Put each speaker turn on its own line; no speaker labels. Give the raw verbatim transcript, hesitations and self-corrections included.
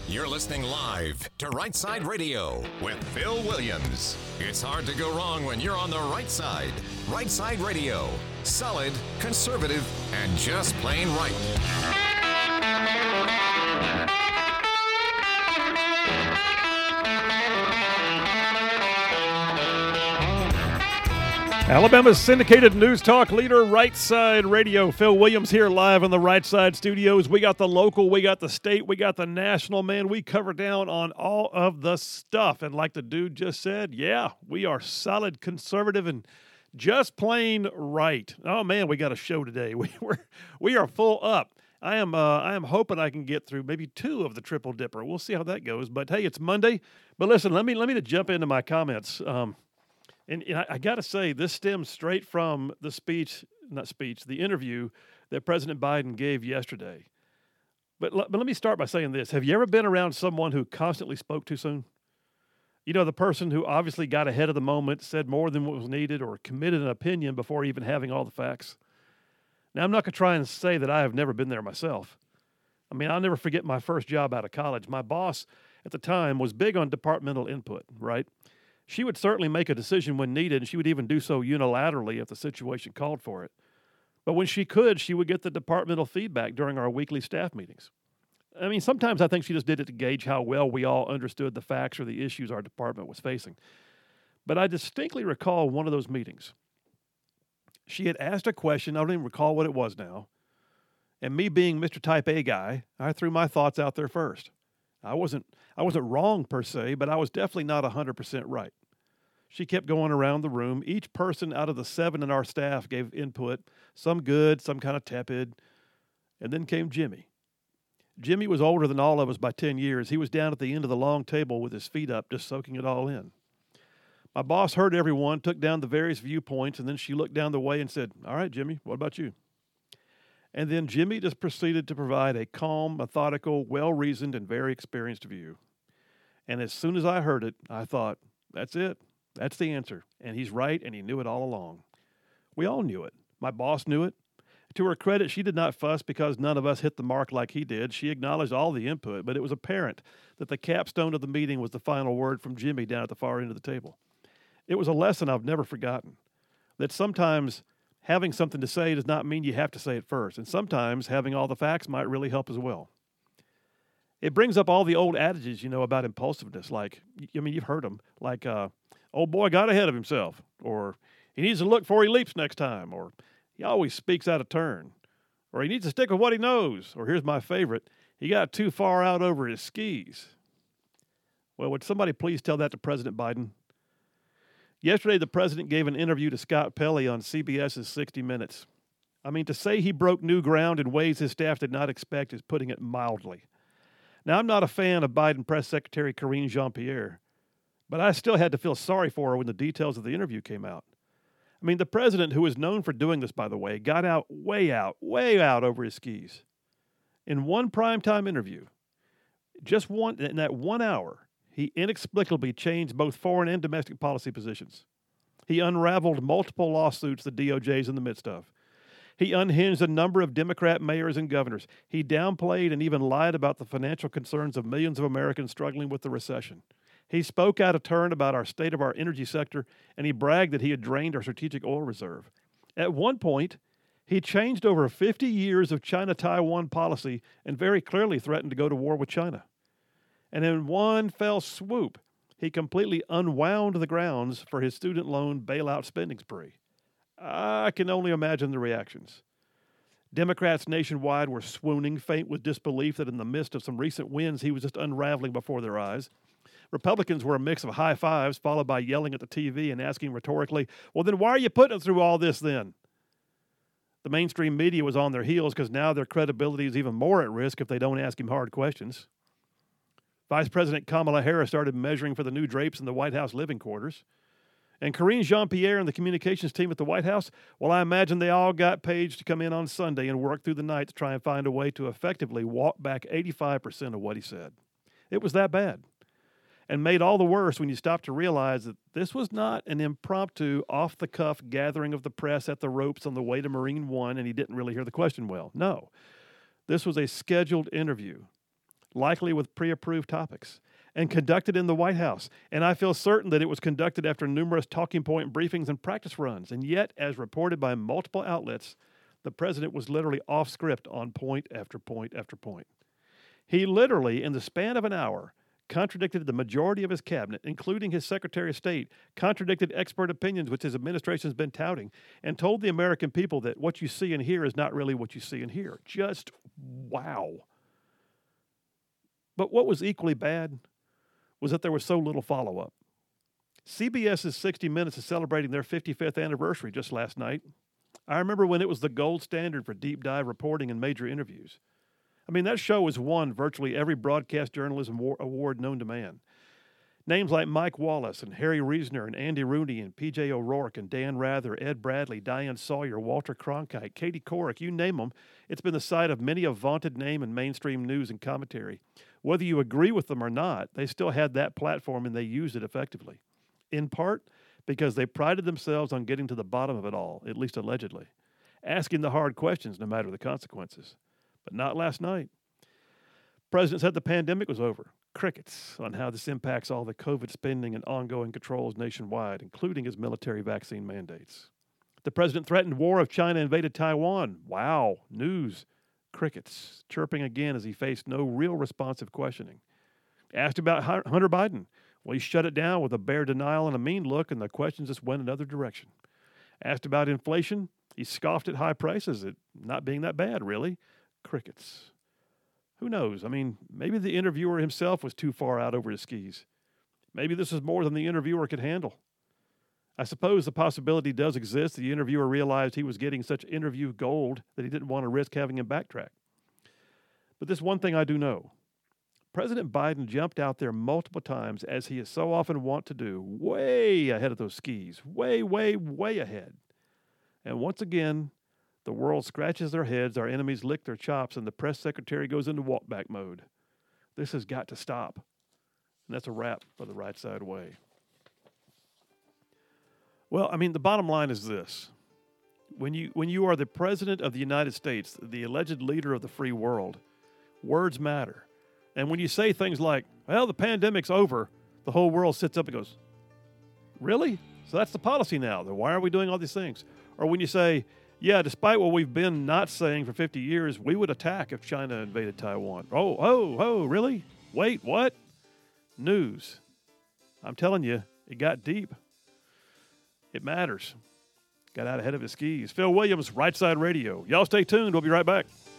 You're listening live to Right Side Radio with Phil Williams. It's hard to go wrong when you're on the right side. Right Side Radio. Solid, conservative, and just plain right.
Alabama's syndicated news talk leader, Right Side Radio. Phil Williams here live in the Right Side studios. We got the local, we got the state, we got the national, man. We cover down on all of the stuff. And like the dude just said, yeah, we are solid, conservative, and just plain right. Oh, man, we got a show today. We, we're, we are full up. I am uh, I am hoping I can get through maybe two of the Triple Dipper. We'll see how that goes. But, hey, it's Monday. But listen, let me, let me to jump into my comments. Um, And, and I, I got to say, this stems straight from the speech, not speech, the interview that President Biden gave yesterday. But, but let me start by saying this. Have you ever been around someone who constantly spoke too soon? You know, the person who obviously got ahead of the moment, said more than what was needed, or committed an opinion before even having all the facts. Now, I'm not going to try and say that I have never been there myself. I mean, I'll never forget my first job out of college. My boss at the time was big on departmental input, right? She would certainly make a decision when needed, and she would even do so unilaterally if the situation called for it. But when she could, she would get the departmental feedback during our weekly staff meetings. I mean, sometimes I think she just did it to gauge how well we all understood the facts or the issues our department was facing. But I distinctly recall one of those meetings. She had asked a question, I don't even recall what it was now, and me being Mister Type A guy, I threw my thoughts out there first. I wasn't I wasn't wrong per se, but I was definitely not one hundred percent right. She kept going around the room. Each person out of the seven in our staff gave input, some good, some kind of tepid. And then came Jimmy. Jimmy was older than all of us by ten years. He was down at the end of the long table with his feet up, just soaking it all in. My boss heard everyone, took down the various viewpoints, and then she looked down the way and said, "All right, Jimmy, what about you?" And then Jimmy just proceeded to provide a calm, methodical, well-reasoned, and very experienced view. And as soon as I heard it, I thought, that's it. That's the answer. And he's right, and he knew it all along. We all knew it. My boss knew it. To her credit, she did not fuss because none of us hit the mark like he did. She acknowledged all the input, but it was apparent that the capstone of the meeting was the final word from Jimmy down at the far end of the table. It was a lesson I've never forgotten, that sometimes having something to say does not mean you have to say it first, and sometimes having all the facts might really help as well. It brings up all the old adages, you know, about impulsiveness, like, I mean, you've heard them, like, uh, old boy got ahead of himself, or he needs to look before he leaps next time, or he always speaks out of turn, or he needs to stick with what he knows, or here's my favorite, he got too far out over his skis. Well, would somebody please tell that to President Biden? Yesterday, the president gave an interview to Scott Pelley on C B S's sixty minutes. I mean, to say he broke new ground in ways his staff did not expect is putting it mildly. Now, I'm not a fan of Biden Press Secretary Karine Jean-Pierre, but I still had to feel sorry for her when the details of the interview came out. I mean, the president, who is known for doing this, by the way, got out, way out, way out over his skis. In one primetime interview, just one, in that one hour, he inexplicably changed both foreign and domestic policy positions. He unraveled multiple lawsuits the D O J is in the midst of. He unhinged a number of Democrat mayors and governors. He downplayed and even lied about the financial concerns of millions of Americans struggling with the recession. He spoke out of turn about our state of our energy sector, and he bragged that he had drained our strategic oil reserve. At one point, he changed over fifty years of China-Taiwan policy and very clearly threatened to go to war with China. And in one fell swoop, he completely unwound the grounds for his student loan bailout spending spree. I can only imagine the reactions. Democrats nationwide were swooning, faint with disbelief that in the midst of some recent wins, he was just unraveling before their eyes. Republicans were a mix of high fives, followed by yelling at the T V and asking rhetorically, well, then why are you putting us through all this then? The mainstream media was on their heels because now their credibility is even more at risk if they don't ask him hard questions. Vice President Kamala Harris started measuring for the new drapes in the White House living quarters. And Karine Jean-Pierre and the communications team at the White House, well, I imagine they all got Page to come in on Sunday and work through the night to try and find a way to effectively walk back eighty-five percent of what he said. It was that bad. And made all the worse when you stop to realize that this was not an impromptu, off-the-cuff gathering of the press at the ropes on the way to Marine One and he didn't really hear the question well. No. This was a scheduled interview. likely with pre-approved topics, and conducted in the White House. And I feel certain that it was conducted after numerous talking point briefings and practice runs. And yet, as reported by multiple outlets, the president was literally off script on point after point after point. He literally, in the span of an hour, contradicted the majority of his cabinet, including his Secretary of State, contradicted expert opinions which his administration has been touting, and told the American people that what you see and hear is not really what you see and hear. Just wow. But what was equally bad was that there was so little follow-up. CBS's sixty minutes is celebrating their fifty-fifth anniversary just last night. I remember when it was the gold standard for deep dive reporting and major interviews. I mean, that show has won virtually every broadcast journalism award known to man. Names like Mike Wallace and Harry Reasoner and Andy Rooney and P J O'Rourke and Dan Rather, Ed Bradley, Diane Sawyer, Walter Cronkite, Katie Couric, you name them, it's been the site of many a vaunted name in mainstream news and commentary. Whether you agree with them or not, they still had that platform and they used it effectively. In part because they prided themselves on getting to the bottom of it all, at least allegedly, asking the hard questions no matter the consequences. But not last night. President said the pandemic was over. Crickets on how this impacts all the COVID spending and ongoing controls nationwide, including his military vaccine mandates. The president threatened war if China invaded Taiwan. Wow, news. Crickets, chirping again as he faced no real responsive questioning. Asked about Hunter Biden. Well, he shut it down with a bare denial and a mean look, and the questions just went another direction. Asked about inflation. He scoffed at high prices, it not being that bad, really. Crickets. Who knows? I mean, maybe the interviewer himself was too far out over his skis. Maybe this is more than the interviewer could handle. I suppose the possibility does exist that the interviewer realized he was getting such interview gold that he didn't want to risk having him backtrack. But this one thing I do know. President Biden jumped out there multiple times, as he is so often wont to do, way ahead of those skis. Way, way, way ahead. And once again, the world scratches their heads, our enemies lick their chops, and the press secretary goes into walkback mode. This has got to stop. And that's a wrap for the Right Side Way. Well, I mean, the bottom line is this. When you, when you are the president of the United States, the alleged leader of the free world, words matter. And when you say things like, well, the pandemic's over, the whole world sits up and goes, really? So that's the policy now. Then why are we doing all these things? Or when you say, yeah, despite what we've been not saying for fifty years, we would attack if China invaded Taiwan. Oh, oh, oh, really? Wait, what? News. I'm telling you, it got deep. It matters. Got out ahead of his skis. Phil Williams, Right Side Radio. Y'all stay tuned. We'll be right back.